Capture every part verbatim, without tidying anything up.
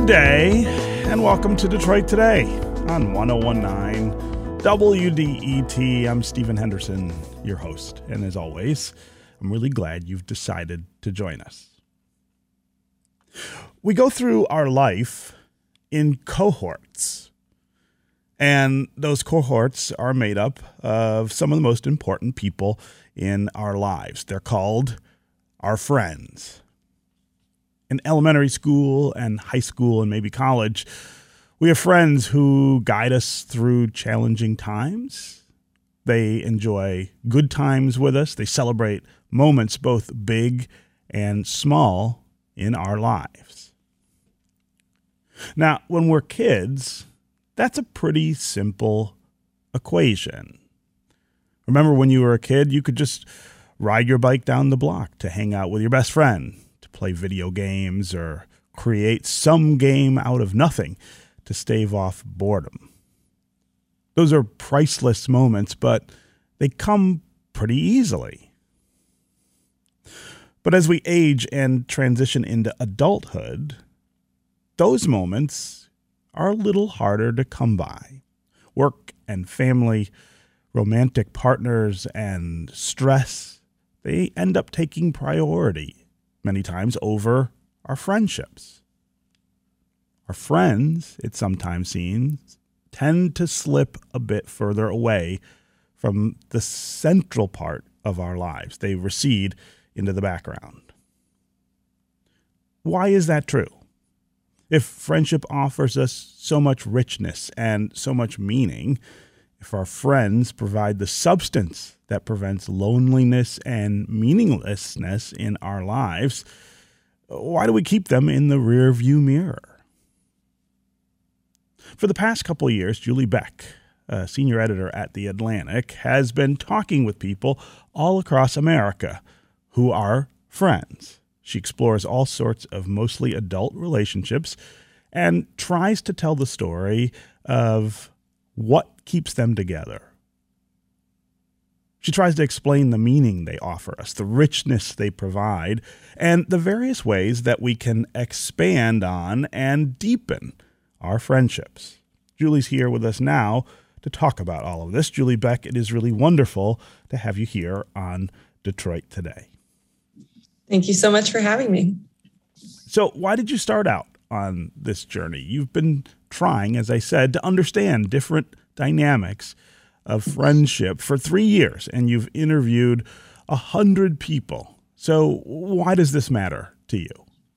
day, and welcome to Detroit Today on one oh one point nine W D E T. I'm Stephen Henderson, your host, and as always, I'm really glad you've decided to join us. We go through our life in cohorts, and those cohorts are made up of some of the most important people in our lives. They're called our friends. In elementary school and high school and maybe college, we have friends who guide us through challenging times. They enjoy good times with us. They celebrate moments both big and small in our lives. Now, when we're kids, that's a pretty simple equation. Remember when you were a kid, you could just ride your bike down the block to hang out with your best friend, play video games, or create some game out of nothing to stave off boredom. Those are priceless moments, but they come pretty easily. But as we age and transition into adulthood, those moments are a little harder to come by. Work and family, romantic partners, and stress, they end up taking priority many times over our friendships. Our friends, it sometimes seems, tend to slip a bit further away from the central part of our lives. They recede into the background. Why is that true? If friendship offers us so much richness and so much meaning, if our friends provide the substance that prevents loneliness and meaninglessness in our lives, why do we keep them in the rearview mirror? For the past couple of years, Julie Beck, a senior editor at The Atlantic, has been talking with people all across America who are friends. She explores all sorts of mostly adult relationships and tries to tell the story of what keeps them together. She tries to explain the meaning they offer us, the richness they provide, and the various ways that we can expand on and deepen our friendships. Julie's here with us now to talk about all of this. Julie Beck, it is really wonderful to have you here on Detroit Today. Thank you so much for having me. So why did you start out on this journey? You've been trying, as I said, to understand different dynamics of friendship for three years, and you've interviewed a hundred people. So why does this matter to you?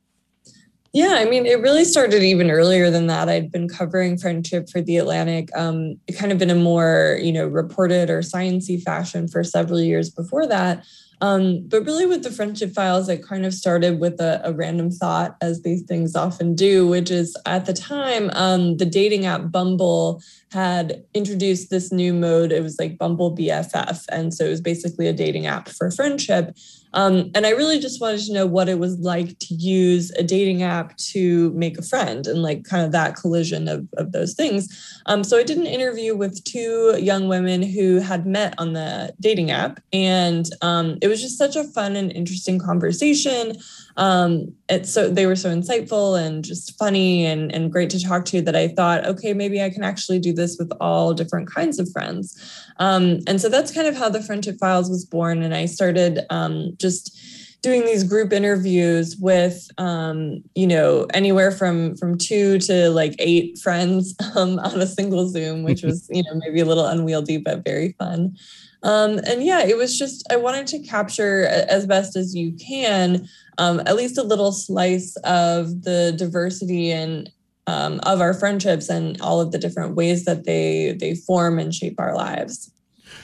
Yeah, I mean, it really started even earlier than that. I'd been covering friendship for The Atlantic, um, kind of in a more, you know, reported or science-y fashion for several years before that. Um, but really with the Friendship Files, it kind of started with a, a random thought, as these things often do, which is at the time, um, the dating app Bumble had introduced this new mode. It was like Bumble B F F. And so it was basically a dating app for friendship. Um, and I really just wanted to know what it was like to use a dating app to make a friend and like kind of that collision of, of those things. Um, so I did an interview with two young women who had met on the dating app. And um, it was just such a fun and interesting conversation. Um, it's so they were so insightful and just funny and, and great to talk to that I thought, okay, maybe I can actually do this with all different kinds of friends. Um, and so that's kind of how the Friendship Files was born. And I started um, just doing these group interviews with, um, you know, anywhere from from two to like eight friends um, on a single Zoom, which was, you know, maybe a little unwieldy, but very fun. Um, and yeah, it was just, I wanted to capture as best as you can, um, at least a little slice of the diversity and um, of our friendships and all of the different ways that they they form and shape our lives.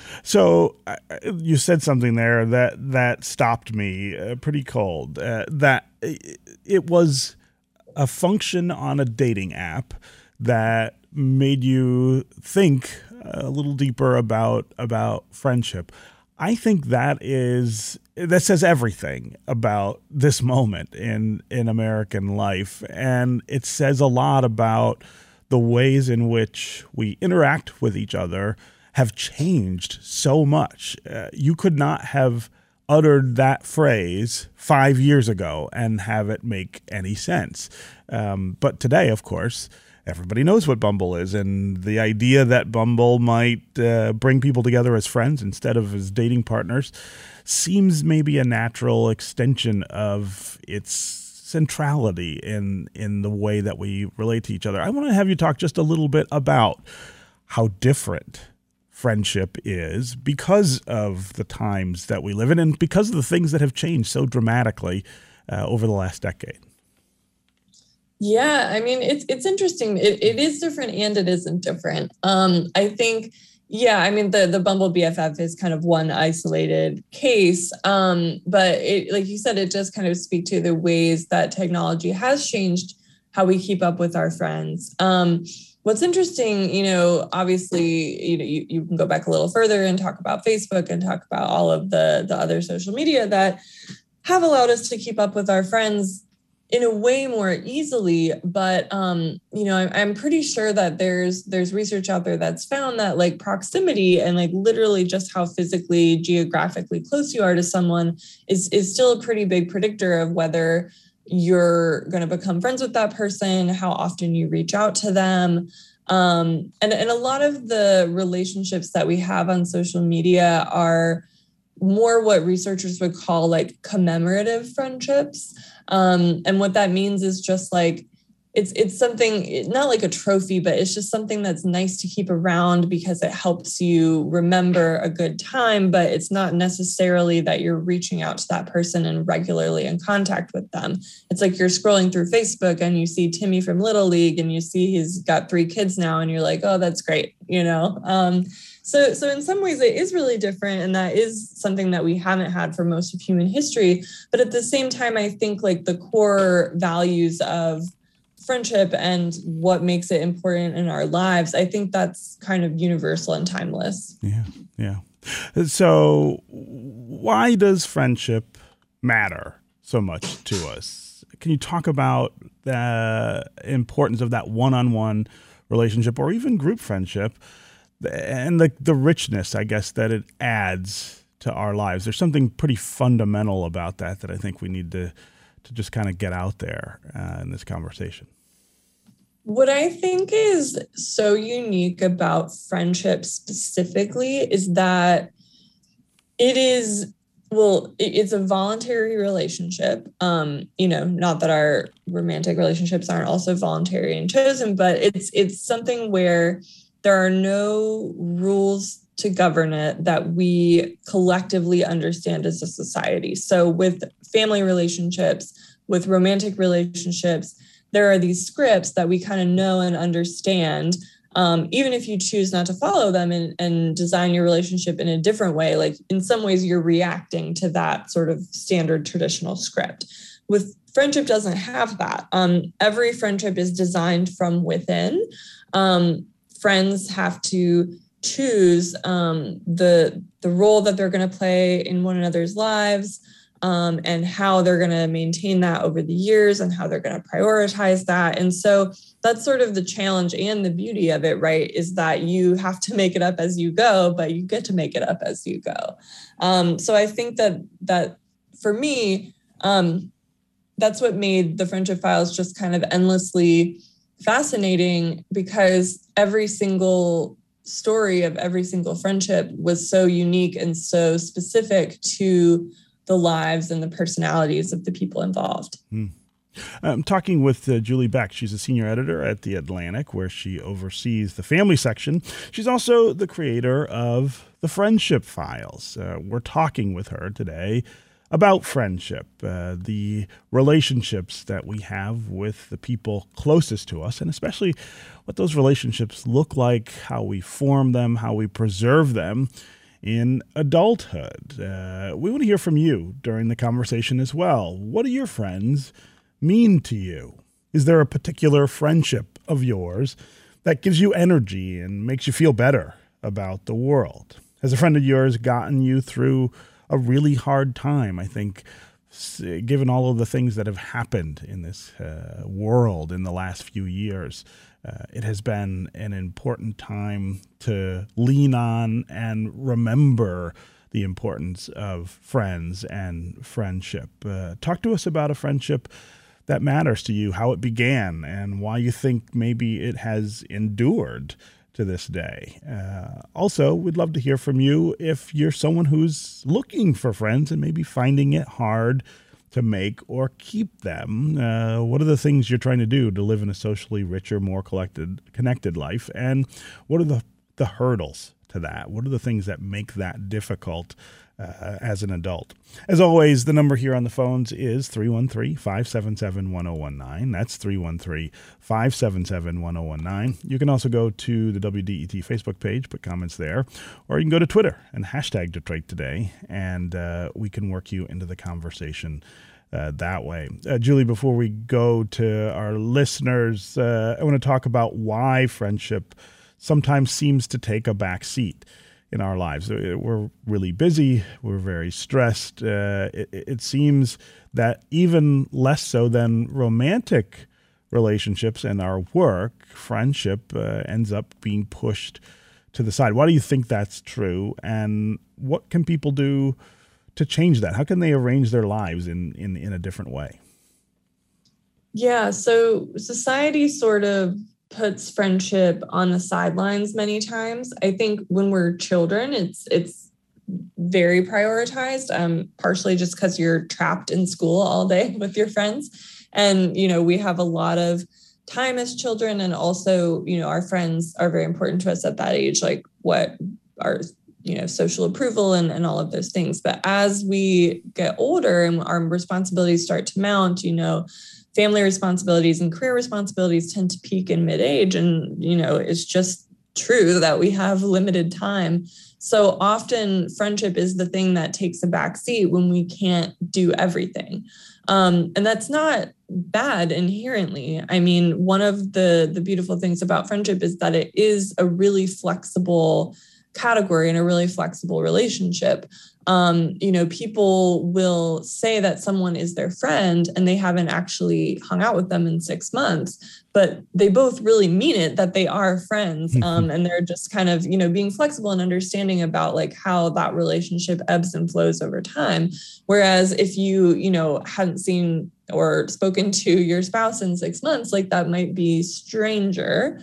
So uh, you said something there that that stopped me uh, pretty cold. Uh, that it was a function on a dating app that made you think a little deeper about about friendship. I think that is that says everything about this moment in in American life, and it says a lot about the ways in which we interact with each other have changed so much. Uh, you could not have uttered that phrase five years ago and have it make any sense. Um, but today, of course, everybody knows what Bumble is, and the idea that Bumble might uh, bring people together as friends instead of as dating partners seems maybe a natural extension of its centrality in in the way that we relate to each other. I want to have you talk just a little bit about how different friendship is because of the times that we live in and because of the things that have changed so dramatically uh, over the last decade. Yeah, I mean, it's it's interesting. It, it is different and it isn't different. Um, I think, yeah, I mean, the, the Bumble B F F is kind of one isolated case. Um, but it, like you said, it does kind of speak to the ways that technology has changed how we keep up with our friends. Um, what's interesting, you know, obviously, you know, you, you can go back a little further and talk about Facebook and talk about all of the, the other social media that have allowed us to keep up with our friends in a way more easily. But, um, you know, I'm, I'm pretty sure that there's there's research out there that's found that like proximity and like literally just how physically, geographically close you are to someone is, is still a pretty big predictor of whether you're going to become friends with that person, how often you reach out to them. Um, and, and a lot of the relationships that we have on social media are more what researchers would call like commemorative friendships. Um, and what that means is just like, it's it's something, not like a trophy, but it's just something that's nice to keep around because it helps you remember a good time, but it's not necessarily that you're reaching out to that person and regularly in contact with them. It's like you're scrolling through Facebook and you see Timmy from Little League and you see he's got three kids now and you're like, oh, that's great, you know? Um, So, so in some ways it is really different. And that is something that we haven't had for most of human history. But at the same time, I think like the core values of friendship and what makes it important in our lives, I think that's kind of universal and timeless. Yeah, yeah. So why does friendship matter so much to us? Can you talk about the importance of that one-on-one relationship or even group friendship and the the richness, I guess, that it adds to our lives? There's something pretty fundamental about that that I think we need to to just kind of get out there uh, in this conversation. What I think is so unique about friendship specifically is that it is, well, it's a voluntary relationship. Um, you know, not that our romantic relationships aren't also voluntary and chosen, but it's it's something where there are no rules to govern it that we collectively understand as a society. So with family relationships, with romantic relationships, there are these scripts that we kind of know and understand, um, even if you choose not to follow them and, and design your relationship in a different way. Like in some ways, you're reacting to that sort of standard traditional script. With friendship doesn't have that. Um, every friendship is designed from within. Um, friends have to choose um, the the role that they're going to play in one another's lives, um, and how they're going to maintain that over the years and how they're going to prioritize that. And so that's sort of the challenge and the beauty of it, right? Is that you have to make it up as you go, but you get to make it up as you go. Um, so I think that that for me, um, that's what made the Friendship Files just kind of endlessly fascinating, because every single story of every single friendship was so unique and so specific to the lives and the personalities of the people involved. Hmm. I'm talking with uh, Julie Beck. She's a senior editor at The Atlantic, where she oversees the family section. She's also the creator of the Friendship Files. Uh, we're talking with her today about friendship, uh, the relationships that we have with the people closest to us, and especially what those relationships look like, how we form them, how we preserve them in adulthood. Uh, we want to hear from you during the conversation as well. What do your friends mean to you? Is there a particular friendship of yours that gives you energy and makes you feel better about the world? Has a friend of yours gotten you through a really hard time? I think, given all of the things that have happened in this uh, world in the last few years, uh, it has been an important time to lean on and remember the importance of friends and friendship. Uh, talk to us about a friendship that matters to you, how it began, and why you think maybe it has endured to this day. Uh, also, we'd love to hear from you if you're someone who's looking for friends and maybe finding it hard to make or keep them. Uh, what are the things you're trying to do to live in a socially richer, more collected, connected life? And what are the, the hurdles to that? What are the things that make that difficult uh, as an adult? As always, the number here on the phones is three one three, five seven seven, one oh one nine. That's three one three, five seven seven, one oh one nine. You can also go to the W D E T Facebook page, put comments there, or you can go to Twitter and hashtag Detroit Today, and uh, we can work you into the conversation uh, that way. Uh, Julie, before we go to our listeners, uh, I want to talk about why friendship sometimes seems to take a back seat in our lives. We're really busy. We're very stressed. Uh, it, it seems that even less so than romantic relationships and our work, friendship uh, ends up being pushed to the side. Why do you think that's true? And what can people do to change that? How can they arrange their lives in, in, in a different way? Yeah, so society sort of puts friendship on the sidelines many times. I think when we're children, it's it's very prioritized, um, partially just because you're trapped in school all day with your friends. And, you know, we have a lot of time as children. And also, you know, our friends are very important to us at that age, like what our, you know, social approval and, and all of those things. But as we get older and our responsibilities start to mount, you know, family responsibilities and career responsibilities tend to peak in mid-age. And, you know, it's just true that we have limited time. So often friendship is the thing that takes a back seat when we can't do everything. Um, and that's not bad inherently. I mean, one of the, the beautiful things about friendship is that it is a really flexible category and a really flexible relationship. Um, you know, people will say that someone is their friend and they haven't actually hung out with them in six months, but they both really mean it, that they are friends. Um, and they're just kind of, you know, being flexible and understanding about like how that relationship ebbs and flows over time. Whereas if you, you know, hadn't seen or spoken to your spouse in six months, like that might be stranger.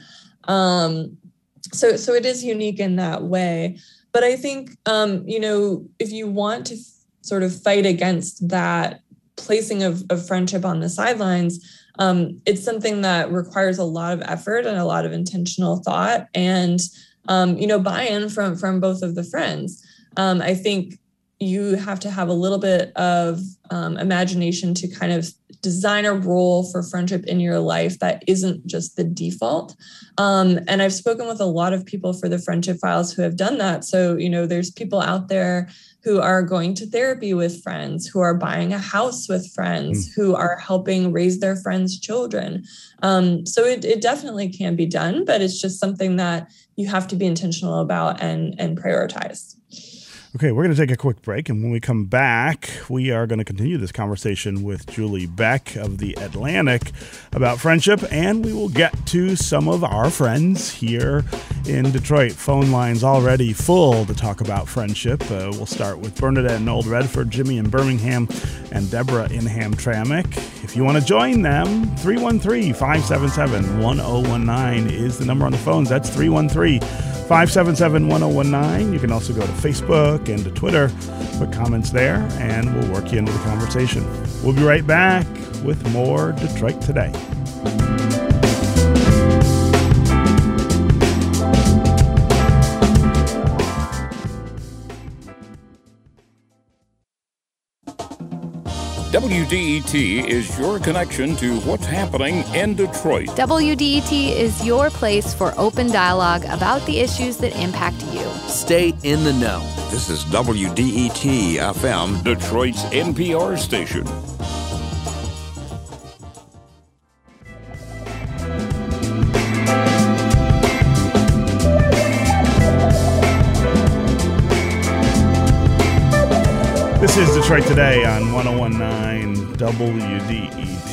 Um, so, so it is unique in that way. But I think, um, you know, if you want to f- sort of fight against that placing of, of friendship on the sidelines, um, it's something that requires a lot of effort and a lot of intentional thought and, um, you know, buy-in from, from both of the friends. Um, I think you have to have a little bit of um, imagination to kind of design a role for friendship in your life that isn't just the default. Um, and I've spoken with a lot of people for the Friendship Files who have done that. So, you know, there's people out there who are going to therapy with friends, who are buying a house with friends, mm. who are helping raise their friends' children. Um, so it, it definitely can be done, but it's just something that you have to be intentional about and, and prioritize. Okay, we're going to take a quick break, and when we come back, we are going to continue this conversation with Julie Beck of The Atlantic about friendship, and we will get to some of our friends here in Detroit. Phone lines already full to talk about friendship. Uh, we'll start with Bernadette in Old Redford, Jimmy in Birmingham, and Deborah in Hamtramck. If you want to join them, three one three, five seven seven, one oh one nine is the number on the phones. That's three one three, five seven seven, one oh one nine. You can also go to Facebook and to Twitter, put comments there, and we'll work you into the conversation. We'll be right back with more Detroit Today. W D E T is your connection to what's happening in Detroit. W D E T is your place for open dialogue about the issues that impact you. Stay in the know. This is W D E T F M, Detroit's N P R station. This is Detroit Today on one oh one nine W D E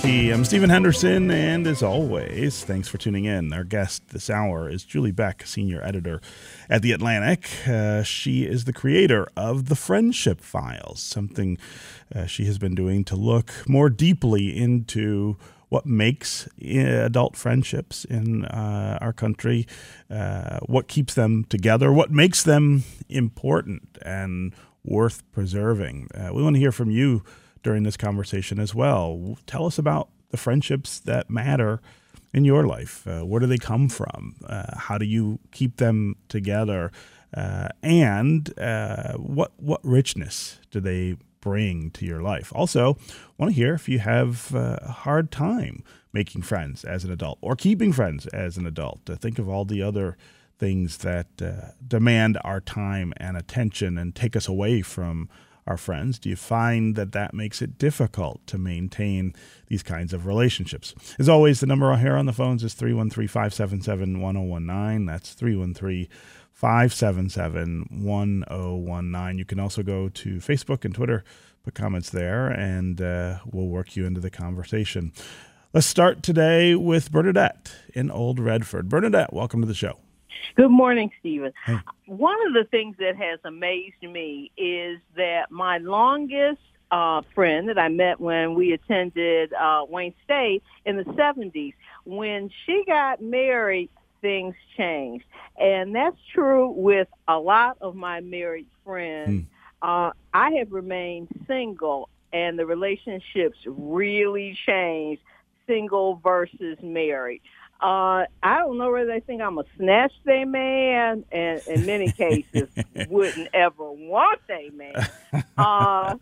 T. I'm Stephen Henderson, and as always, thanks for tuning in. Our guest this hour is Julie Beck, senior editor at The Atlantic. Uh, she is the creator of The Friendship Files, something uh, she has been doing to look more deeply into what makes adult friendships in uh, our country, uh, what keeps them together, what makes them important and worth preserving. Uh, we want to hear from you during this conversation as well. Tell us about the friendships that matter in your life. Uh, where do they come from? Uh, how do you keep them together? Uh, and uh, what what richness do they bring to your life? Also, want to hear if you have uh, a hard time making friends as an adult or keeping friends as an adult. Uh, think of all the other things that uh, demand our time and attention and take us away from our friends. Do you find that that makes it difficult to maintain these kinds of relationships? As always, the number here on the phones is three one three, five seven seven, one zero one nine. That's three one three, five seven seven, one zero one nine. You can also go to Facebook and Twitter, put comments there, and uh, we'll work you into the conversation. Let's start today with Bernadette in Old Redford. Bernadette, welcome to the show. Good morning, Stephen. Hey. One of the things that has amazed me is that my longest uh, friend that I met when we attended uh, Wayne State in the seventies, when she got married, things changed. And that's true with a lot of my married friends. Mm. Uh, I have remained single, and the relationships really changed, single versus married. Uh, I don't know whether they think I'm a snatch their man, and in many cases wouldn't ever want their man. Uh,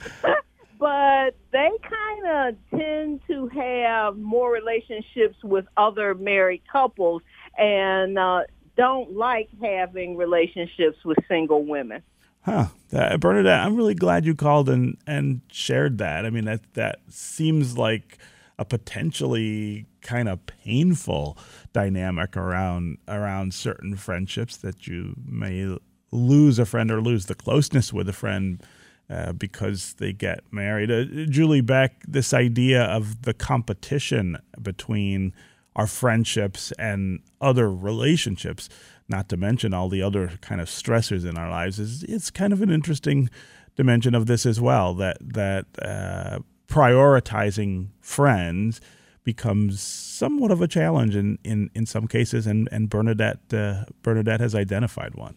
but they kind of tend to have more relationships with other married couples and uh, don't like having relationships with single women. Huh. Uh, Bernadette, I'm really glad you called and, and shared that. I mean, that that seems like a potentially kind of painful dynamic around around certain friendships, that you may lose a friend or lose the closeness with a friend uh, because they get married. Uh, Julie Beck, this idea of the competition between our friendships and other relationships, not to mention all the other kind of stressors in our lives, is it's kind of an interesting dimension of this as well, that that uh, prioritizing friends becomes somewhat of a challenge in, in, in some cases, and, and Bernadette uh, Bernadette has identified one.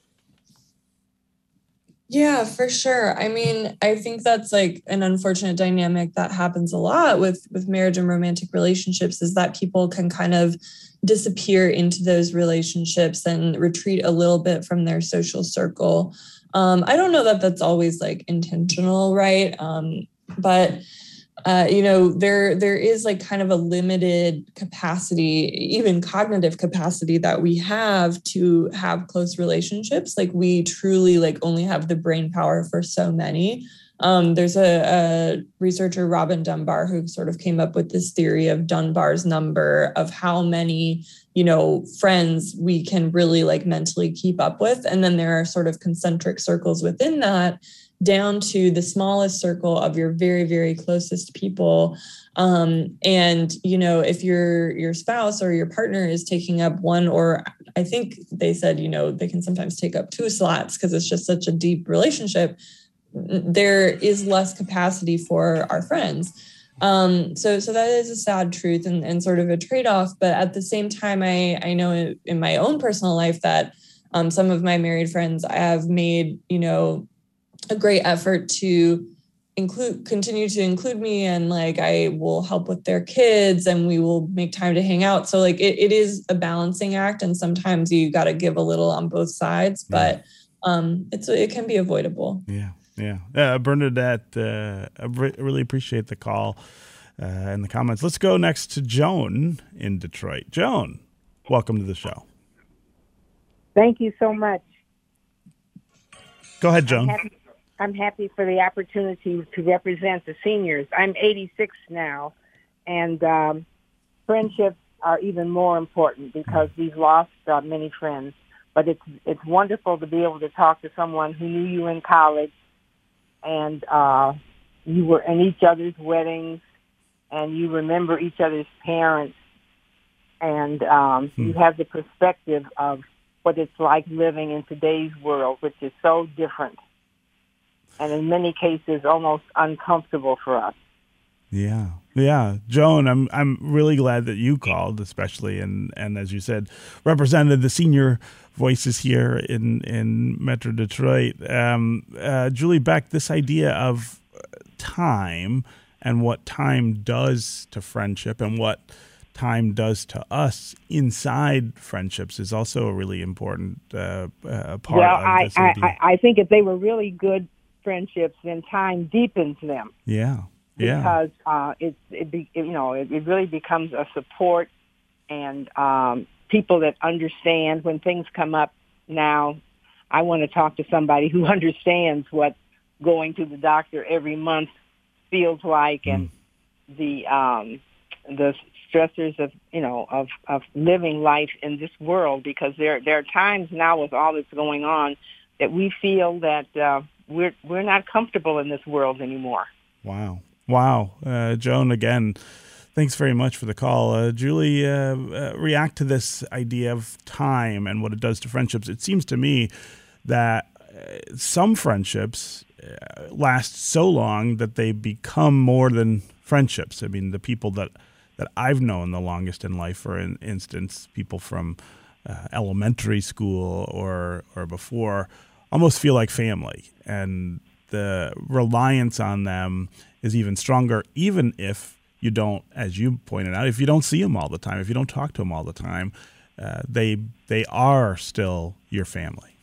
Yeah, for sure. I mean, I think that's like an unfortunate dynamic that happens a lot with, with marriage and romantic relationships, is that people can kind of disappear into those relationships and retreat a little bit from their social circle. Um, I don't know that that's always like intentional, right? Um, but Uh, you know, there there is like kind of a limited capacity, even cognitive capacity, that we have to have close relationships. Like we truly like only have the brain power for so many. Um, there's a, a researcher, Robin Dunbar, who sort of came up with this theory of Dunbar's number, of how many, you know, friends we can really like mentally keep up with. And then there are sort of concentric circles within that, down to the smallest circle of your very, very closest people. Um, and, you know, if your your spouse or your partner is taking up one, or I think they said, you know, they can sometimes take up two slots because it's just such a deep relationship, there is less capacity for our friends. Um, so so that is a sad truth and, and sort of a trade-off. But at the same time, I, I know in, in my own personal life that um, some of my married friends I have made, you know, a great effort to include, continue to include me, and like I will help with their kids and we will make time to hang out. So like it, it is a balancing act, and sometimes you got to give a little on both sides, but um, it's it can be avoidable. Yeah, yeah. Uh, Bernadette, uh, I re- really appreciate the call uh, and the comments. Let's go next to Joan in Detroit. Joan, welcome to the show. Thank you so much. Go ahead, Joan. I'm happy, I'm happy for the opportunity to represent the seniors. I'm eighty-six now, and um, friendships are even more important because we've lost uh, many friends. But it's it's wonderful to be able to talk to someone who knew you in college, and uh, you were in each other's weddings, and you remember each other's parents, and um, Hmm. you have the perspective of what it's like living in today's world, which is so different, and in many cases almost uncomfortable for us. Yeah. Yeah. Joan, I'm I'm really glad that you called, especially and, and as you said, represented the senior voices here in, in Metro Detroit. Um, uh, Julie Beck, this idea of time and what time does to friendship and what time does to us inside friendships is also a really important uh, uh, part well, of I, this I, idea. I, I think if they were really good friendships, then time deepens them. Yeah. Yeah. Because uh, it, it, be, you know, it, it really becomes a support and um, people that understand when things come up. Now, I want to talk to somebody who understands what going to the doctor every month feels like, and Mm. the um, the stressors of you know of, of living life in this world. Because there there are times now with all that's going on that we feel that uh, we're we're not comfortable in this world anymore. Wow. Wow. Uh, Joan, again, thanks very much for the call. Uh, Julie, uh, uh, react to this idea of time and what it does to friendships. It seems to me that uh, some friendships uh, last so long that they become more than friendships. I mean, the people that, that I've known the longest in life, for in, instance, people from uh, elementary school or or before, almost feel like family. And the reliance on them is even stronger, even if you don't, as you pointed out, if you don't see them all the time, if you don't talk to them all the time, uh, they they are still your family.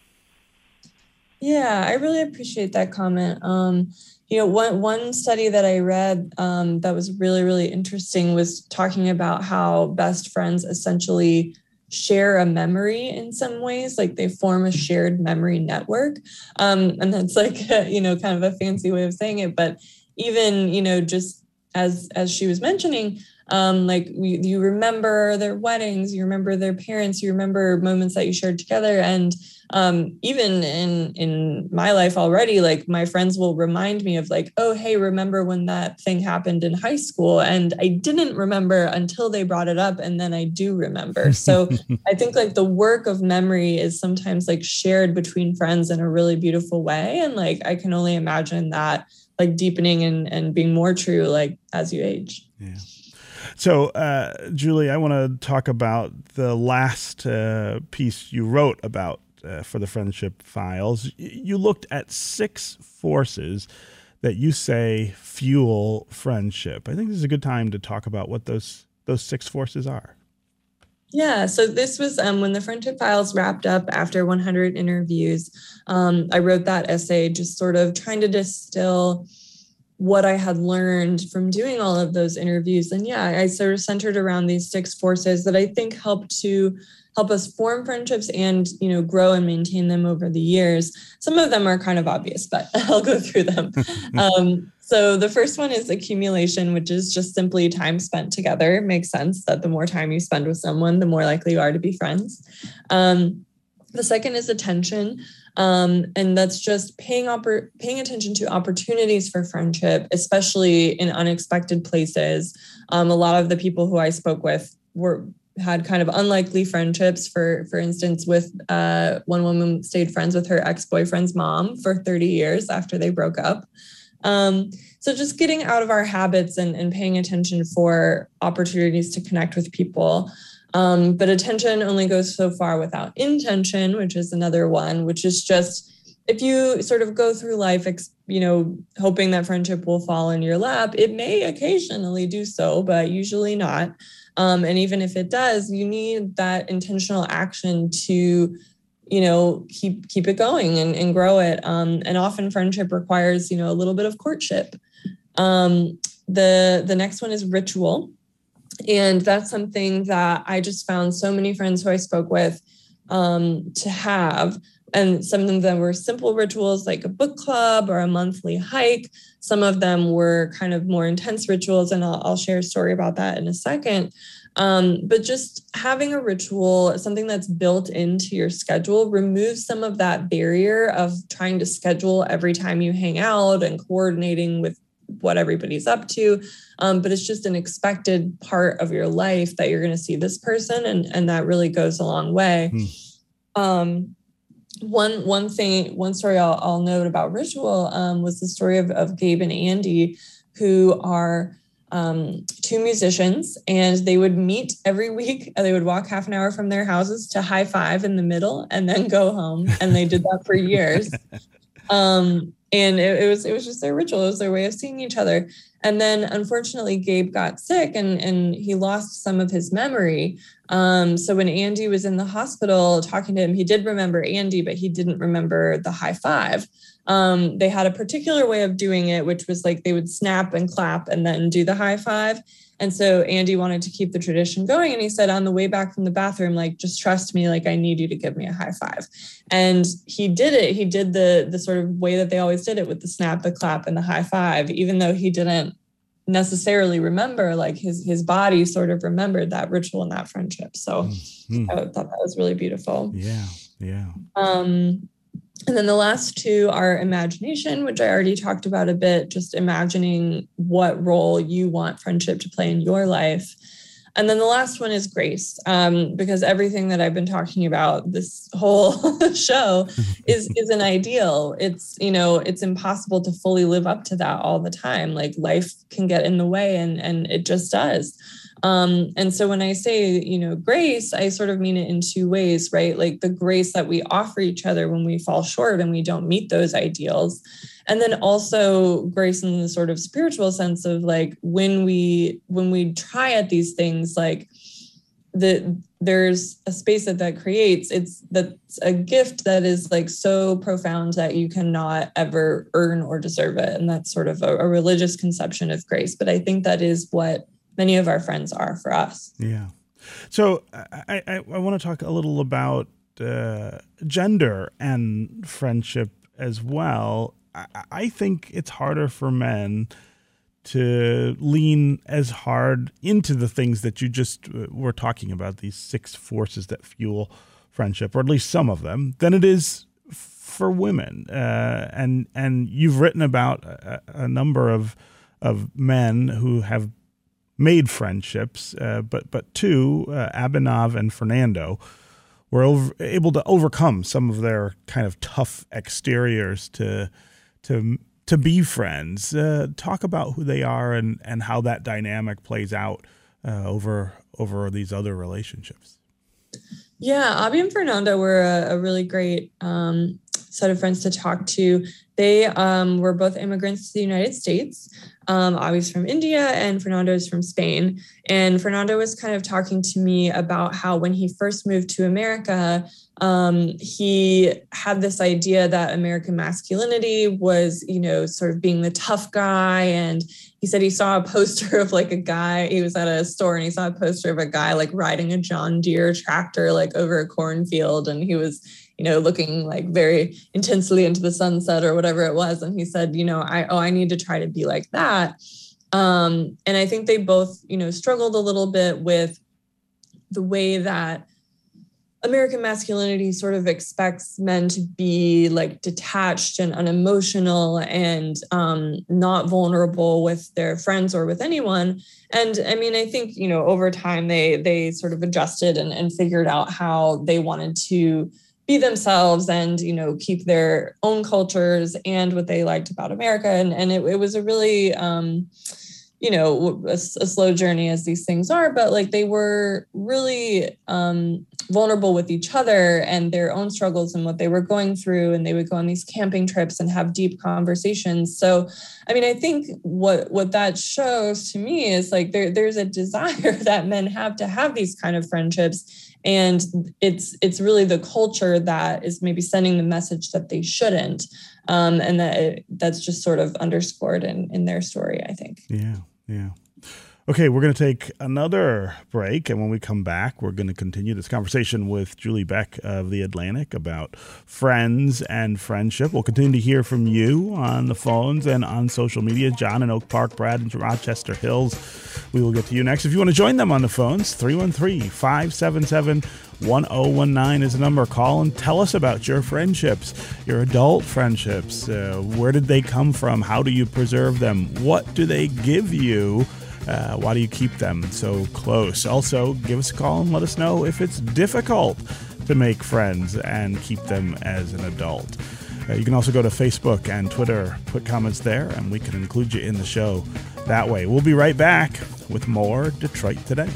Yeah, I really appreciate that comment. Um, you know, one one study that I read um, that was really, really interesting was talking about how best friends essentially share a memory in some ways, like they form a shared memory network. Um, and that's like, you know, kind of a fancy way of saying it. But even, you know, just as as she was mentioning, um, like you, you remember their weddings, you remember their parents, you remember moments that you shared together. And um, even in in my life already, like my friends will remind me of like, oh, hey, remember when that thing happened in high school? And I didn't remember until they brought it up. And then I do remember. So I think like the work of memory is sometimes like shared between friends in a really beautiful way. And like, I can only imagine that like deepening and, and being more true, like as you age. Yeah. So, uh, Julie, I want to talk about the last uh, piece you wrote about uh, for the Friendship Files. You looked at six forces that you say fuel friendship. I think this is a good time to talk about what those those six forces are. Yeah, so this was um, when the Friendship Files wrapped up after one hundred interviews. Um, I wrote that essay just sort of trying to distill what I had learned from doing all of those interviews. And yeah, I sort of centered around these six forces that I think help to help us form friendships and, you know, grow and maintain them over the years. Some of them are kind of obvious, but I'll go through them. um, so the first one is accumulation, which is just simply time spent together. It makes sense that the more time you spend with someone, the more likely you are to be friends. Um, the second is attention. Um, and that's just paying oppor- paying attention to opportunities for friendship, especially in unexpected places. Um, a lot of the people who I spoke with were had kind of unlikely friendships. For for instance, with uh, one woman stayed friends with her ex-boyfriend's mom for thirty years after they broke up. Um, so just getting out of our habits and, and paying attention for opportunities to connect with people. Um, but attention only goes so far without intention, which is another one, which is just if you sort of go through life, you know, hoping that friendship will fall in your lap, it may occasionally do so, but usually not. Um, and even if it does, you need that intentional action to, you know, keep keep it going and, and grow it. Um, and often friendship requires, you know, a little bit of courtship. Um, the the next one is ritual. And that's something that I just found so many friends who I spoke with um, to have. And some of them were simple rituals like a book club or a monthly hike. Some of them were kind of more intense rituals. And I'll, I'll share a story about that in a second. Um, but just having a ritual, something that's built into your schedule, removes some of that barrier of trying to schedule every time you hang out and coordinating with what everybody's up to. Um, but it's just an expected part of your life that you're going to see this person. And, and that really goes a long way. Hmm. Um, one, one thing, one story I'll, I'll note about Ritual um, was the story of, of Gabe and Andy, who are um, two musicians, and they would meet every week. They would walk half an hour from their houses to high five in the middle and then go home. And they did that for years. Um, and it, it was, it was just their ritual. It was their way of seeing each other. And then unfortunately, Gabe got sick and, and he lost some of his memory. Um, so when Andy was in the hospital talking to him, he did remember Andy, but he didn't remember the high five. Um, they had a particular way of doing it, which was like they would snap and clap and then do the high five. And so Andy wanted to keep the tradition going. And he said, on the way back from the bathroom, like, just trust me, like, I need you to give me a high five. And he did it. He did the, the sort of way that they always did it with the snap, the clap, and the high five, even though he didn't necessarily remember, like his, his body sort of remembered that ritual and that friendship. So mm-hmm. I thought that was really beautiful. Yeah. Yeah. Um, And then the last two are imagination, which I already talked about a bit, just imagining what role you want friendship to play in your life. And then the last one is grace, um, because everything that I've been talking about this whole show is, is an ideal. It's, you know, it's impossible to fully live up to that all the time. Like life can get in the way and, and it just does. Um, and so when I say, you know, grace, I sort of mean it in two ways, right? Like the grace that we offer each other when we fall short and we don't meet those ideals. And then also grace in the sort of spiritual sense of like, when we, when we try at these things, like the, there's a space that that creates, it's that's a gift that is like so profound that you cannot ever earn or deserve it. And that's sort of a, a religious conception of grace. But I think that is what many of our friends are for us. Yeah. So I, I, I want to talk a little about uh, gender and friendship as well. I, I think it's harder for men to lean as hard into the things that you just were talking about, these six forces that fuel friendship, or at least some of them, than it is for women. Uh, and and you've written about a, a number of of men who have made friendships, uh, but but two, uh, Abhinav and Fernando, were over, able to overcome some of their kind of tough exteriors to to to be friends. Uh, talk about who they are and, and how that dynamic plays out uh, over over these other relationships. Yeah, Abhi and Fernando were a, a really great um, set of friends to talk to. They um, were both immigrants to the United States. Um, Abhi's from India and Fernando is from Spain. And Fernando was kind of talking to me about how when he first moved to America, um, he had this idea that American masculinity was, you know, sort of being the tough guy. And he said he saw a poster of like a guy, he was at a store and he saw a poster of a guy like riding a John Deere tractor like over a cornfield. And he was, you know, looking like very intensely into the sunset or whatever it was. And he said, you know, I, oh, I need to try to be like that. Um, and I think they both, you know, struggled a little bit with the way that American masculinity sort of expects men to be like detached and unemotional and um, not vulnerable with their friends or with anyone. And I mean, I think, you know, over time they, they sort of adjusted and, and figured out how they wanted to be themselves and, you know, keep their own cultures and what they liked about America. And, and it, it was a really, um, you know, a, a slow journey as these things are, but like they were really um, vulnerable with each other and their own struggles and what they were going through. And they would go on these camping trips and have deep conversations. So, I mean, I think what, what that shows to me is like there, there's a desire that men have to have these kind of friendships. And it's it's really the culture that is maybe sending the message that they shouldn't. Um, and that it, that's just sort of underscored in, in their story, I think. Yeah, yeah. Okay, we're going to take another break, and when we come back, we're going to continue this conversation with Julie Beck of The Atlantic about friends and friendship. We'll continue to hear from you on the phones and on social media. John in Oak Park, Brad in Rochester Hills. We will get to you next. If you want to join them on the phones, three one three, five seven seven, one oh one nine is the number. Call and tell us about your friendships, your adult friendships. Uh, where did they come from? How do you preserve them? What do they give you? Uh, why do you keep them so close? Also, give us a call and let us know if it's difficult to make friends and keep them as an adult. Uh, you can also go to Facebook and Twitter, put comments there, and we can include you in the show that way. We'll be right back with more Detroit Today.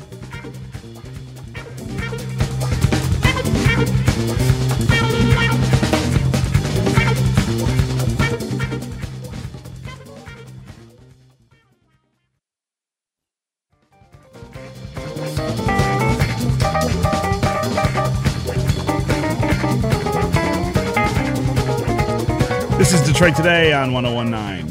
This is Detroit Today on one oh one nine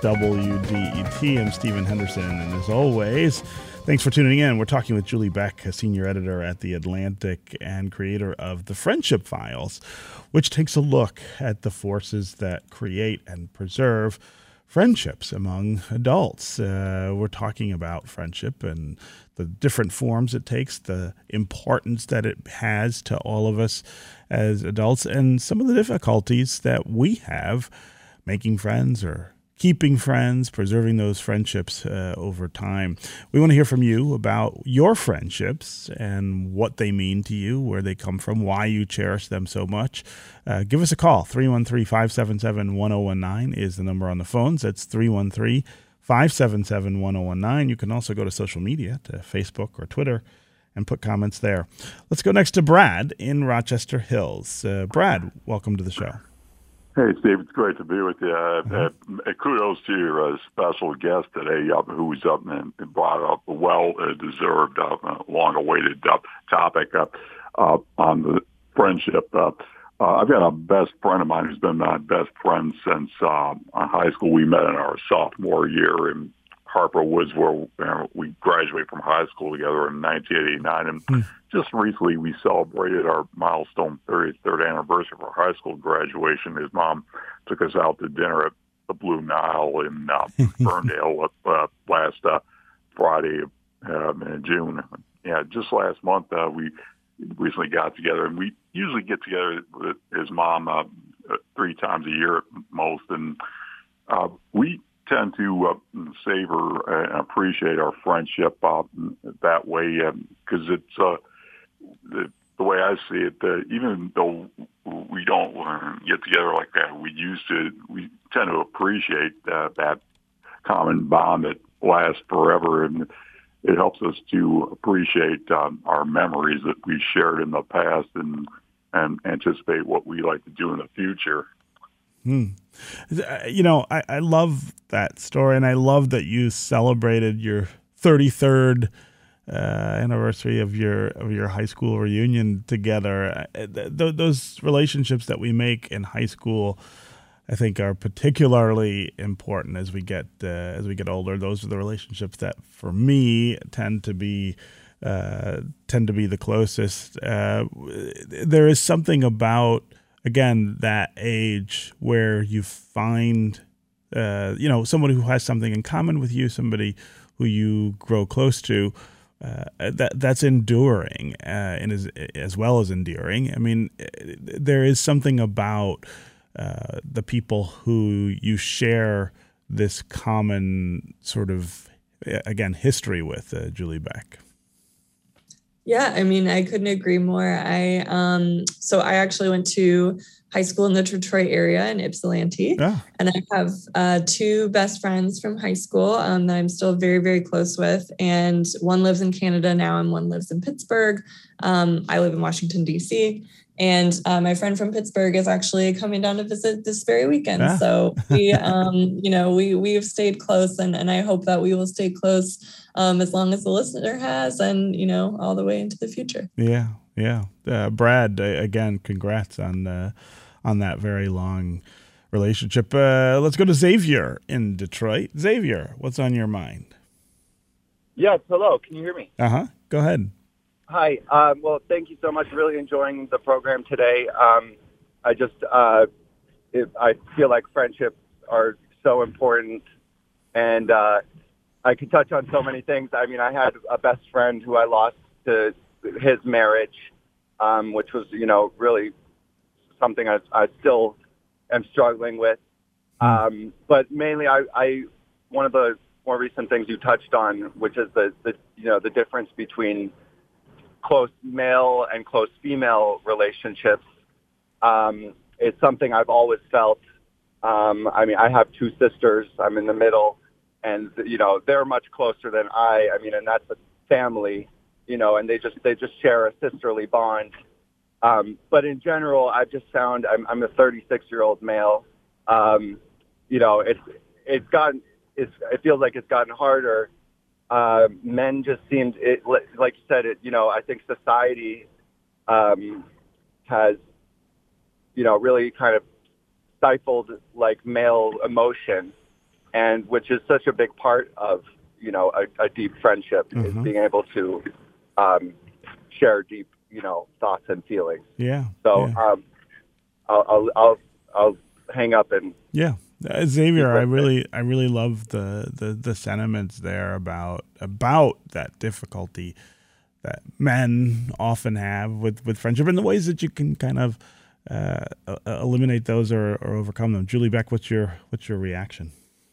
W D E T. I'm Stephen Henderson, and as always, thanks for tuning in. We're talking with Julie Beck, a senior editor at The Atlantic and creator of The Friendship Files, which takes a look at the forces that create and preserve friendships among adults. Uh, we're talking about friendship and the different forms it takes, the importance that it has to all of us as adults, and some of the difficulties that we have making friends or keeping friends, preserving those friendships uh, over time. We want to hear from you about your friendships and what they mean to you, where they come from, why you cherish them so much. Uh, give us a call. three one three, five seven seven, one oh one nine is the number on the phones. That's three one three, five seven seven, one oh one nine. You can also go to social media, to Facebook or Twitter, and put comments there. Let's go next to Brad in Rochester Hills. Uh, Brad, welcome to the show. Hey, Steve, it's great to be with you. Uh, mm-hmm. uh, kudos to your uh, special guest today, uh, who's up and brought up a well-deserved, uh, long-awaited uh, topic uh, uh, on the friendship. Uh, uh, I've got a best friend of mine who's been my best friend since uh, high school. We met in our sophomore year in Harper Woods, where you know, we graduated from high school together in nineteen eighty-nine. And mm. just recently, we celebrated our milestone thirty-third anniversary of our high school graduation. His mom took us out to dinner at the Blue Nile in uh, Ferndale uh, last uh, Friday uh, in June. Yeah, just last month, uh, we recently got together, and we usually get together with his mom uh, three times a year at most. And uh, we tend to uh, savor and appreciate our friendship uh, that way, because um, it's uh, the, the way I see it. Uh, even though we don't uh, get together like that we used to, we tend to appreciate uh, that common bond that lasts forever, and it helps us to appreciate um, our memories that we shared in the past and and anticipate what we like to do in the future. Hmm. You know, I, I love that story, and I love that you celebrated your thirty-third uh, anniversary of your of your high school reunion together. Th- those relationships that we make in high school, I think, are particularly important as we get uh, as we get older. Those are the relationships that, for me, tend to be uh, tend to be the closest. Uh, there is something about, again, that age where you find, uh, you know, somebody who has something in common with you, somebody who you grow close to, uh, that that's enduring uh, and as as well as endearing. I mean, there is something about uh, the people who you share this common sort of, again, history with, uh, Julie Beck. Yeah, I mean, I couldn't agree more. I um, so I actually went to high school in the Detroit area in Ypsilanti, yeah. and I have uh, two best friends from high school um, that I'm still very, very close with. And one lives in Canada now, and one lives in Pittsburgh. Um, I live in Washington, D C, and uh, my friend from Pittsburgh is actually coming down to visit this very weekend. Yeah. So we, um, you know, we we've stayed close, and and I hope that we will stay close Um, as long as the listener has, and, you know, all the way into the future. Yeah, yeah. Uh, Brad, uh, again, congrats on uh, on that very long relationship. Uh, let's go to Xavier in Detroit. Xavier, what's on your mind? Yes, hello. Can you hear me? Uh-huh. Go ahead. Hi. Um, well, thank you so much. Really enjoying the program today. Um, I just, uh, it, I feel like friendships are so important, and uh, I could touch on so many things. I mean, I had a best friend who I lost to his marriage, um, which was, you know, really something I, I still am struggling with. Um, but mainly, I, I one of the more recent things you touched on, which is the, the you know the difference between close male and close female relationships. Um, it's something I've always felt. Um, I mean, I have two sisters. I'm in the middle, and you know they're much closer than I. I mean, and that's a family, you know, and they just they just share a sisterly bond. Um, but in general, I've just found I'm, I'm a thirty-six year old male. Um, you know, it's it's gotten it's it feels like it's gotten harder. Uh, men just seemed it like you said it. You know, I think society um, has you know really kind of stifled like male emotion, and which is such a big part of you know a, a deep friendship Mm-hmm. is being able to um, share deep you know thoughts and feelings. Yeah. So yeah. um, I'll, I'll I'll I'll hang up and Yeah. Uh, Xavier, I really, I really love the, the, the sentiments there about about that difficulty that men often have with, with friendship and the ways that you can kind of uh, eliminate those or, or overcome them. Julie Beck, what's your what's your reaction?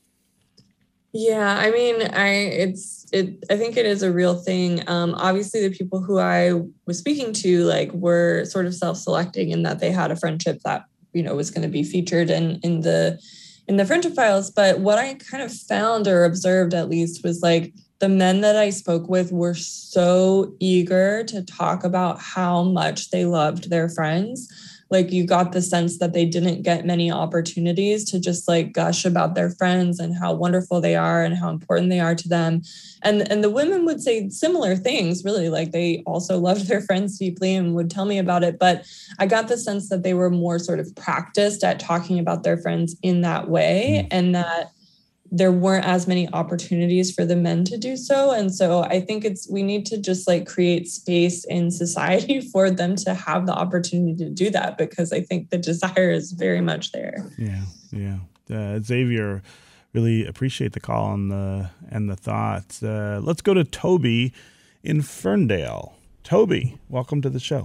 Yeah, I mean, I it's it. I think it is a real thing. Um, obviously, the people who I was speaking to, like, were sort of self-selecting in that they had a friendship that you know was going to be featured in in the in the friendship files. But what I kind of found or observed, at least, was like the men that I spoke with were so eager to talk about how much they loved their friends. Like you got the sense that they didn't get many opportunities to just like gush about their friends and how wonderful they are and how important they are to them. And, and the women would say similar things, really, like they also loved their friends deeply and would tell me about it. But I got the sense that they were more sort of practiced at talking about their friends in that way, and that there weren't as many opportunities for the men to do so. And so I think it's, we need to just like create space in society for them to have the opportunity to do that, because I think the desire is very much there. Yeah. Yeah. Uh, Xavier, really appreciate the call and the, and the thoughts. Uh, let's go to Toby in Ferndale. Toby, welcome to the show.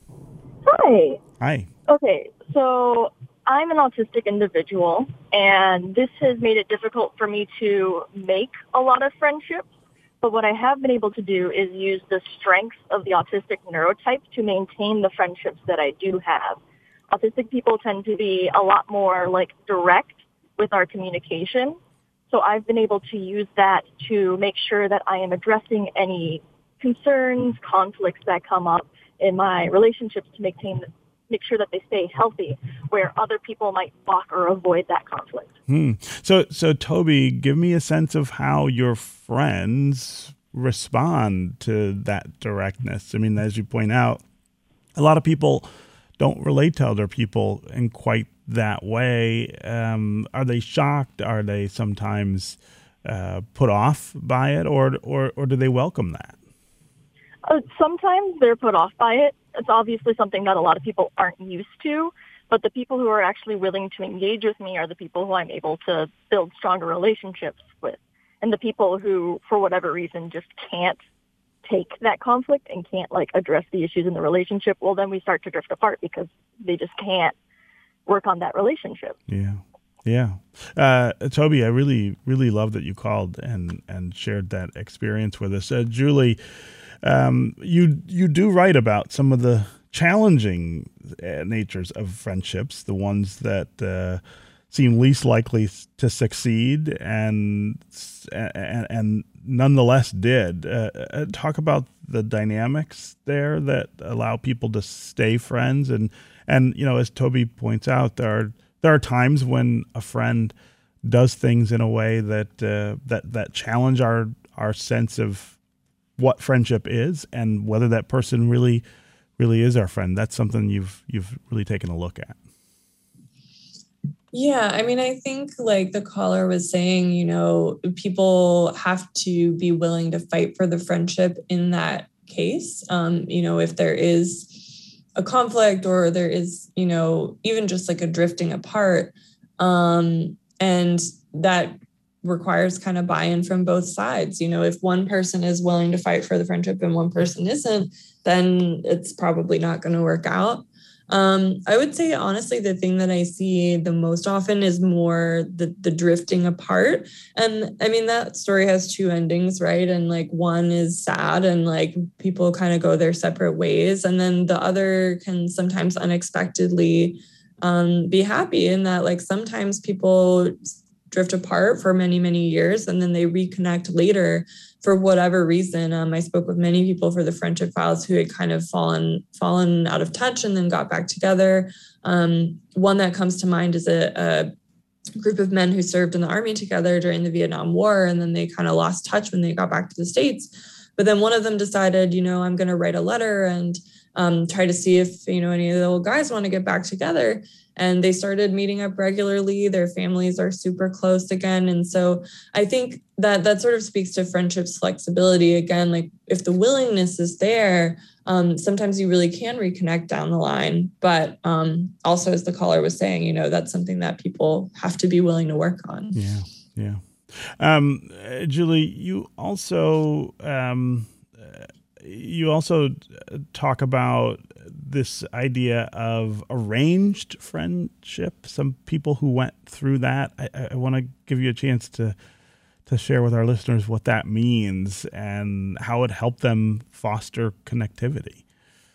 Hi. Hi. Okay. So I'm an autistic individual, and this has made it difficult for me to make a lot of friendships. But what I have been able to do is use the strengths of the autistic neurotype to maintain the friendships that I do have. Autistic people tend to be a lot more like direct with our communication. So I've been able to use that to make sure that I am addressing any concerns, conflicts that come up in my relationships to maintain make sure that they stay healthy, where other people might block or avoid that conflict. Hmm. So, so Toby, give me a sense of how your friends respond to that directness. I mean, as you point out, a lot of people don't relate to other people in quite that way. Um, are they shocked? Are they sometimes uh, put off by it, or or or do they welcome that? Uh, sometimes they're put off by it. It's obviously something that a lot of people aren't used to, but the people who are actually willing to engage with me are the people who I'm able to build stronger relationships with. And the people who, for whatever reason, just can't take that conflict and can't, like, address the issues in the relationship, well, then we start to drift apart because they just can't work on that relationship. Yeah. Yeah. Uh, Toby, I really, really love that you called and, and shared that experience with us. Uh, Julie, Um, you you do write about some of the challenging uh, natures of friendships, the ones that uh, seem least likely to succeed, and and, and nonetheless did. Uh, uh, talk about the dynamics there that allow people to stay friends, and and you know, as Toby points out, there are there are times when a friend does things in a way that uh, that that challenge our our sense of what friendship is and whether that person really, really is our friend. That's something you've you've really taken a look at. Yeah, I mean, I think like the caller was saying, you know, people have to be willing to fight for the friendship in that case. Um, you know, if there is a conflict or there is, you know, even just like a drifting apart, um, and that requires kind of buy-in from both sides. You know, if one person is willing to fight for the friendship and one person isn't, then it's probably not going to work out. Um, I would say, honestly, the thing that I see the most often is more the, the drifting apart. And I mean, that story has two endings, right? And like one is sad and like people kind of go their separate ways. And then the other can sometimes unexpectedly um, be happy in that like sometimes people drift apart for many, many years and then they reconnect later for whatever reason. Um, I spoke with many people for the Friendship Files who had kind of fallen fallen out of touch and then got back together. Um, one that comes to mind is a, a group of men who served in the Army together during the Vietnam War, and then they kind of lost touch when they got back to the States. But then one of them decided, you know, I'm going to write a letter and um, try to see if, you know, any of the old guys want to get back together. And they started meeting up regularly. Their families are super close again. And so I think that that sort of speaks to friendship's flexibility. Again, like if the willingness is there, um, sometimes you really can reconnect down the line. But um, also, as the caller was saying, you know, that's something that people have to be willing to work on. Yeah, yeah. Um, uh, Julie, you also um, uh, you also talk about this idea of arranged friendship. Some people who went through that. I, I want to give you a chance to to share with our listeners what that means and how it helped them foster connectivity.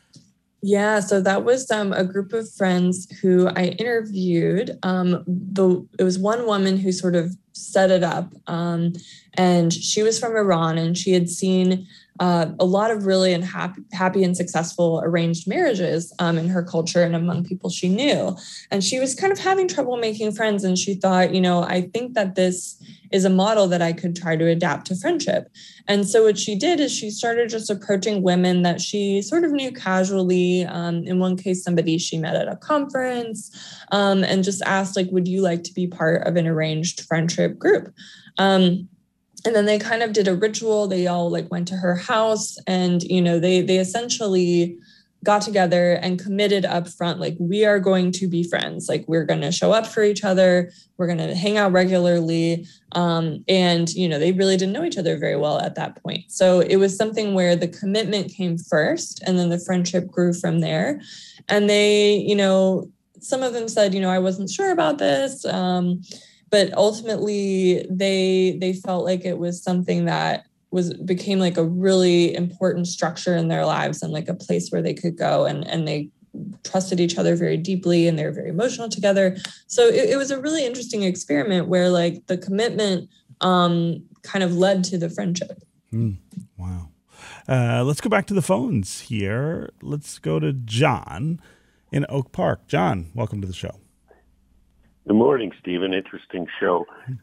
Yeah, so that was um, a group of friends who I interviewed. Um, the it was one woman who sort of set it up, um, and she was from Iran, and she had seen uh, a lot of really unhappy, happy and successful arranged marriages um, in her culture and among people she knew. And she was kind of having trouble making friends, and she thought, you know, I think that this is a model that I could try to adapt to friendship. And so what she did is she started just approaching women that she sort of knew casually. Um, in one case, somebody she met at a conference, um, and just asked, like, would you like to be part of an arranged friendship group? Um, and then they kind of did a ritual. They all like went to her house, and, you know, they they essentially got together and committed up front, like, we are going to be friends. Like, we're going to show up for each other. We're going to hang out regularly. Um, and, you know, they really didn't know each other very well at that point. So it was something where the commitment came first, and then the friendship grew from there. And they, you know, some of them said, you know, I wasn't sure about this. Um, but ultimately they, they felt like it was something that was became like a really important structure in their lives and like a place where they could go, and, and they trusted each other very deeply, and they were very emotional together. So it, it was a really interesting experiment where like the commitment um, kind of led to the friendship. Mm, wow. Uh, let's go back to the phones here. Let's go to John in Oak Park. John, welcome to the show. Good morning, Stephen. Interesting show.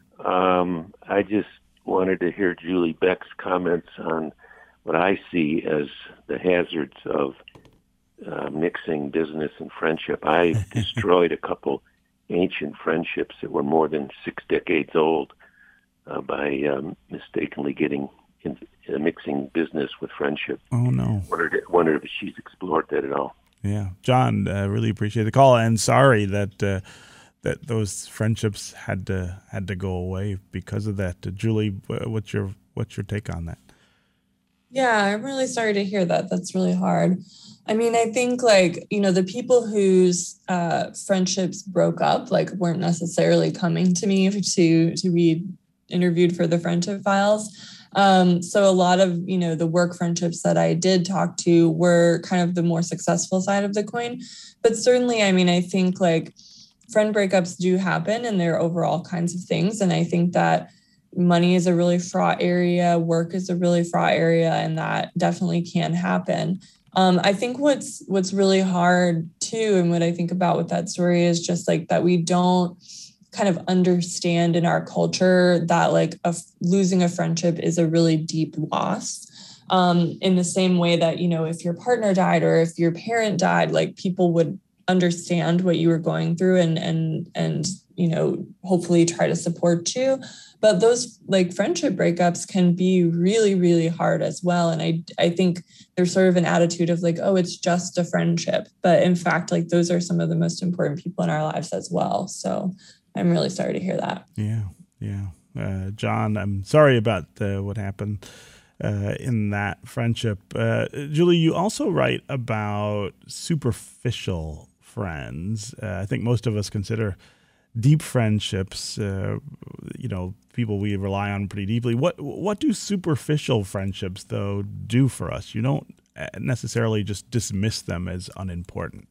Um, I just wanted to hear Julie Beck's comments on what I see as the hazards of uh, mixing business and friendship. I destroyed a couple ancient friendships that were more than six decades old uh, by um, mistakenly getting in, uh, mixing business with friendship. Oh, no. Wondered, wondered if she's explored that at all. Yeah. John, uh, really appreciate the call, and sorry that uh, that those friendships had to had to go away because of that. Uh, Julie, what's your what's your take on that? Yeah, I'm really sorry to hear that. That's really hard. I mean, I think like, you know, the people whose uh, friendships broke up, like weren't necessarily coming to me to to be interviewed for the Friendship Files. Um, so a lot of, you know, the work friendships that I did talk to were kind of the more successful side of the coin. But certainly, I mean, I think like friend breakups do happen, and there are overall kinds of things. And I think that money is a really fraught area. Work is a really fraught area, and that definitely can happen. Um, I think what's what's really hard too, and what I think about with that story is just like that we don't kind of understand in our culture that like a, losing a friendship is a really deep loss. Um, in the same way that, you know, if your partner died or if your parent died, like people would understand what you were going through and and and you know, hopefully try to support too. But those like friendship breakups can be really, really hard as well. And I, I think there's sort of an attitude of like, oh, it's just a friendship. But in fact, like those are some of the most important people in our lives as well. So I'm really sorry to hear that. Yeah, yeah. Uh, John, I'm sorry about uh, what happened uh, in that friendship. Uh, Julie, you also write about superficial friends. Uh, I think most of us consider deep friendships, uh, you know, people we rely on pretty deeply. What what do superficial friendships, though, do for us? You don't necessarily just dismiss them as unimportant.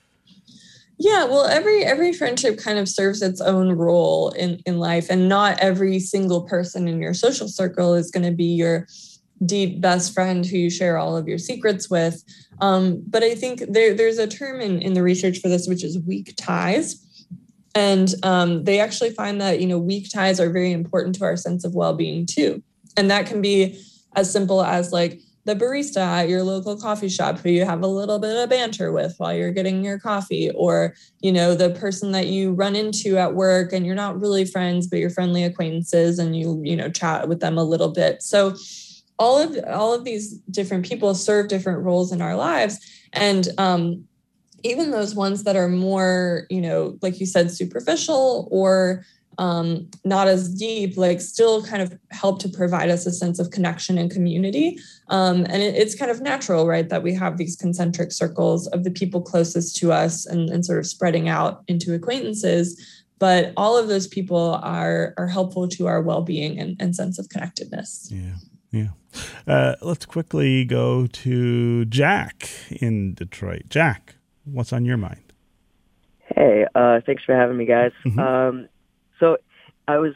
Yeah, well, every every friendship kind of serves its own role in, in life, and not every single person in your social circle is going to be your deep best friend who you share all of your secrets with. Um, but I think there, there's a term in, in the research for this, which is weak ties. And um, they actually find that, you know, weak ties are very important to our sense of well-being too. And that can be as simple as like the barista at your local coffee shop who you have a little bit of banter with while you're getting your coffee, or, you know, the person that you run into at work and you're not really friends, but you're friendly acquaintances and you, you know, chat with them a little bit. So all of, all of these different people serve different roles in our lives. And, um, even those ones that are more, you know, like you said, superficial or um, not as deep, like still kind of help to provide us a sense of connection and community. Um, and it, it's kind of natural, right, that we have these concentric circles of the people closest to us and, and sort of spreading out into acquaintances. But all of those people are are helpful to our well-being and, and sense of connectedness. Yeah. Yeah. Uh, let's quickly go to Jack in Detroit. Jack, what's on your mind? Hey, uh, thanks for having me, guys. Mm-hmm. Um, so I was,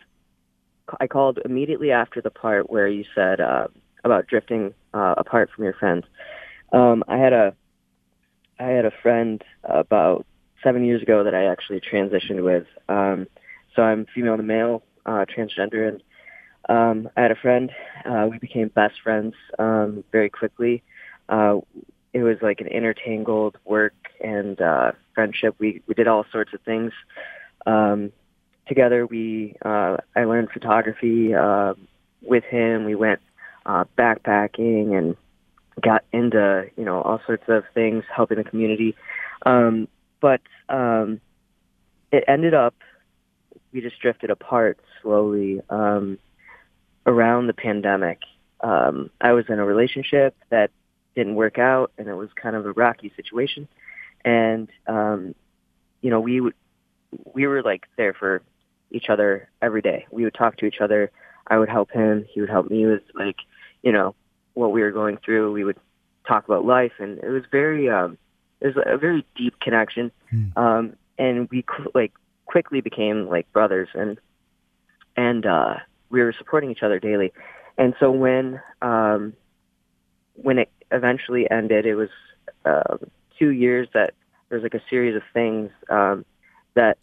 I called immediately after the part where you said uh, about drifting uh, apart from your friends. Um, I had a, I had a friend about seven years ago that I actually transitioned with. Um, so I'm female to male, uh, transgender, and um, I had a friend. Uh, we became best friends um, very quickly. Uh, it was like an intertangled work and uh, friendship. We we did all sorts of things um, together. We uh, I learned photography uh, with him. We went uh, backpacking and got into you know all sorts of things, helping the community. Um, but um, it ended up we just drifted apart slowly um, around the pandemic. Um, I was in a relationship that didn't work out, and it was kind of a rocky situation. And, um, you know, we would, we were like there for each other every day. We would talk to each other. I would help him. He would help me with like, you know, what we were going through. We would talk about life, and it was very, um, it was a very deep connection. Mm. Um, and we like quickly became like brothers, and, and, uh, we were supporting each other daily. And so when, um, when it eventually ended, it was uh, two years that there was like a series of things um, that,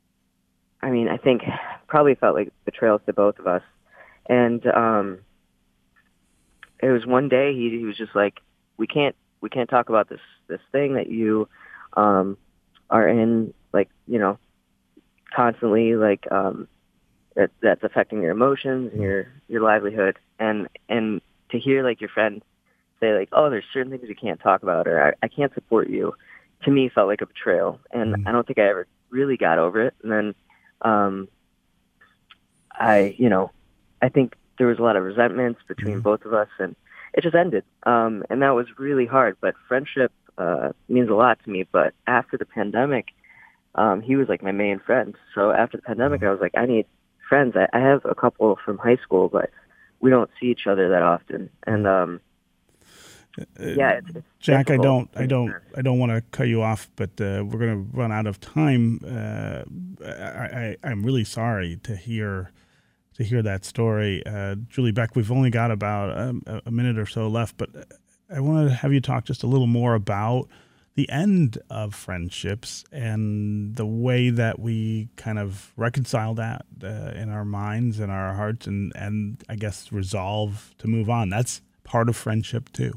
I mean, I think probably felt like betrayals to both of us. And um, it was one day he, he was just like, we can't, we can't talk about this, this thing that you um, are in, like, you know, constantly, like, um, that that's affecting your emotions and your, your livelihood. And, and to hear like your friend say like, oh, there's certain things you can't talk about, or I, I can't support you, to me felt like a betrayal. And mm-hmm. I don't think I ever really got over it. And then um, I, you know, I think there was a lot of resentments between mm-hmm. both of us, and it just ended. Um, and that was really hard. But friendship uh, means a lot to me. But after the pandemic, um, he was like my main friend. So after the pandemic, mm-hmm. I was like, I need friends. I, I have a couple from high school, but we don't see each other that often. And um, yeah, it's, it's Jack, difficult. I don't, I don't, I don't want to cut you off, but uh, we're going to run out of time. Uh, I, I, I'm really sorry to hear, to hear that story, uh, Julie Beck. We've only got about a, a minute or so left, but I want to have you talk just a little more about the end of friendships and the way that we kind of reconcile that uh, in our minds and our hearts, and and I guess resolve to move on. That's part of friendship too.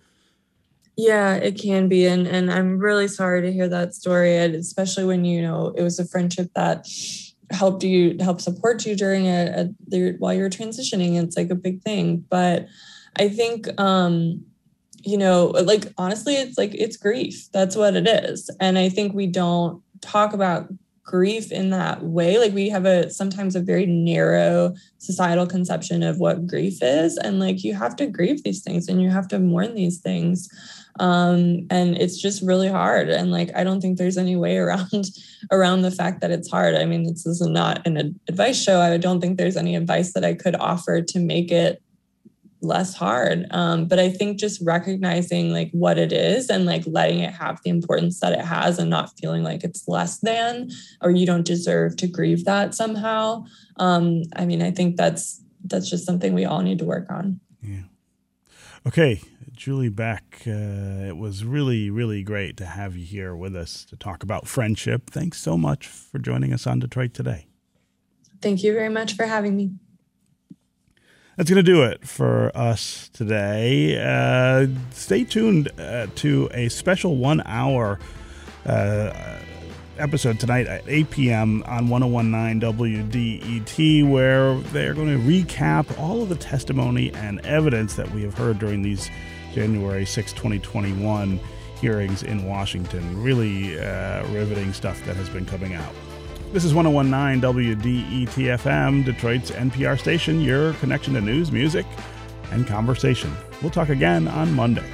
Yeah, it can be. And, and I'm really sorry to hear that story, and especially when, you know, it was a friendship that helped you, help support you during a, a while you're transitioning. It's like a big thing. But I think, um, you know, like, honestly, it's like, it's grief. That's what it is. And I think we don't talk about grief in that way. Like, we have a sometimes a very narrow societal conception of what grief is. And like, you have to grieve these things and you have to mourn these things. Um, and it's just really hard. And like, I don't think there's any way around, around the fact that it's hard. I mean, this is not an advice show. I don't think there's any advice that I could offer to make it less hard. Um, but I think just recognizing like what it is and like letting it have the importance that it has and not feeling like it's less than, or you don't deserve to grieve that somehow. Um, I mean, I think that's, that's just something we all need to work on. Yeah. Okay. Julie Beck, uh, it was really, really great to have you here with us to talk about friendship. Thanks so much for joining us on Detroit Today. Thank you very much for having me. That's going to do it for us today. Uh, stay tuned uh, to a special one-hour uh, episode tonight at eight p.m. on one oh one point nine W D E T, where they're going to recap all of the testimony and evidence that we have heard during these January sixth, twenty twenty-one hearings in Washington. Really uh, riveting stuff that has been coming out. This is one oh one point nine W D E T F M, Detroit's N P R station, your connection to news, music, and conversation. We'll talk again on Monday.